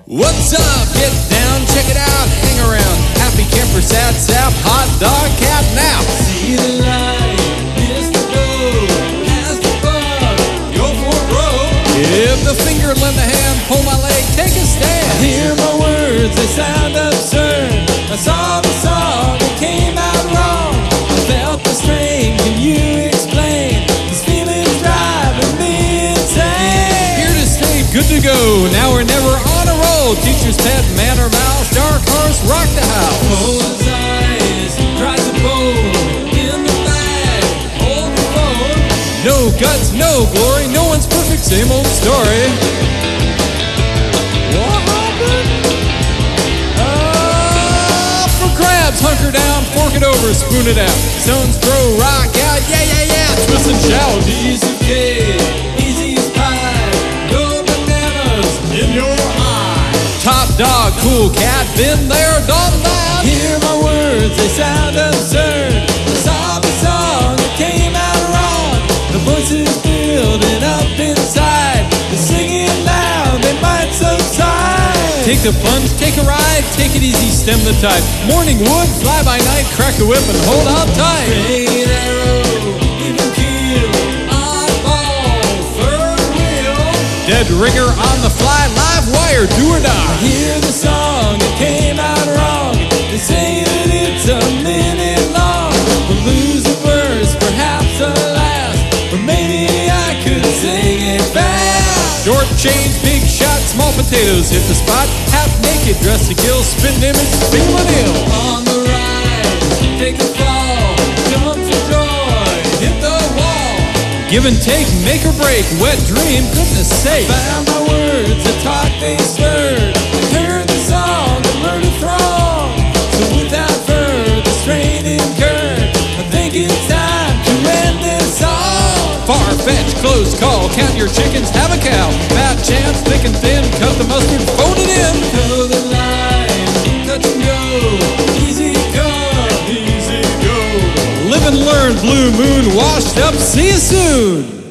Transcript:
What's up? Get down, check it out, hang around. Happy camper, sad sap, hot dog, cat nap. See the light, miss the road, pass the bug, go for a road. Give the finger, lend a hand, pull my leg, take a I stand. hear my words, they sound absurd. I saw the song, it came out wrong. I felt the strain, can you explain? This feeling's driving me insane. Here to stay, good to go. Now or never on a roll. Teacher's pet, man or mouse, dark horse, rock the house. Close eyes, try to bowl in the bag, hold the phone. No guts, no glory, no one's perfect, same old story. What happened? For grabs, hunker down, fork it over, spoon it out. Stones throw rock out, yeah, yeah, yeah, twist and shout. Piece of cake, easy as pie, no bananas in your eye. Top dog, cool cat, been there, done that. Hear my words, they sound absurd. I saw the song, it came out wrong. The voices building up inside, they're singing loud, they might subside. Take the plunge, take a ride, take it easy, stem the tide. Morning wood, fly by night, crack a whip and hold out tight. Straight arrow, even keel, oddball, third wheel. Dead ringer on the fly, live wire, do or die. Hear the song, it came out wrong. They say that it's a minute long. We'll lose the verse, perhaps the last, or maybe I could sing it fast. Short change, big shot, small potatoes hit the spot. Half naked, dressed to kill, spin image, big one ill. On the ride, take a fall, jump for joy, hit the wall. Give and take, make or break, wet dream, goodness sake. Found my words, the talk they slurred. Heard the song, the murder throng. So without further strain incurred, I think it's time to end this song. Far-fetched, close call, count your chickens, have a cow. Fat chance, thick and thin, cut the mustard, fold it in. Toe the line, touch and go, easy come, easy go. Live and learn, blue moon, washed up, see you soon.